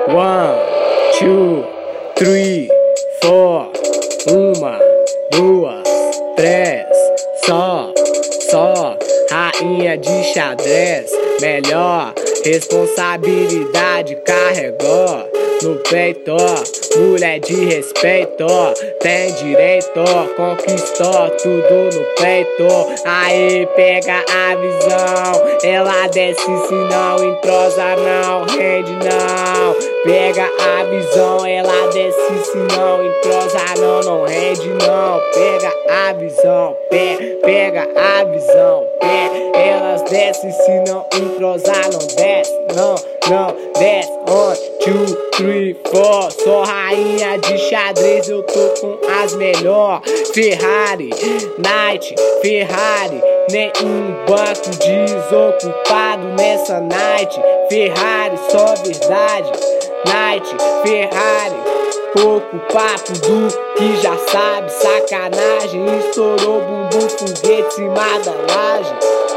1, 2, 3, 4. Uma, duas, três. Só, rainha de xadrez. Melhor, responsabilidade carregou no peito. Mulher de respeito, tem direito, conquistou tudo no peito. Aí pega a visão, ela desce se não entrosa não, rende não. Pega a visão, ela desce se não entrosa não rende não. Pega a visão, pega a visão, elas descem se não entrosar não desce, não desce. 1, 2, 3, 4. Sou rainha de xadrez, eu tô com as melhor. Ferrari, Night, Ferrari. Nenhum banco desocupado nessa night. Ferrari, só verdade. Night, Ferrari. Pouco papo do que já sabe. Sacanagem, estourou bumbum, foguete em cima da laje.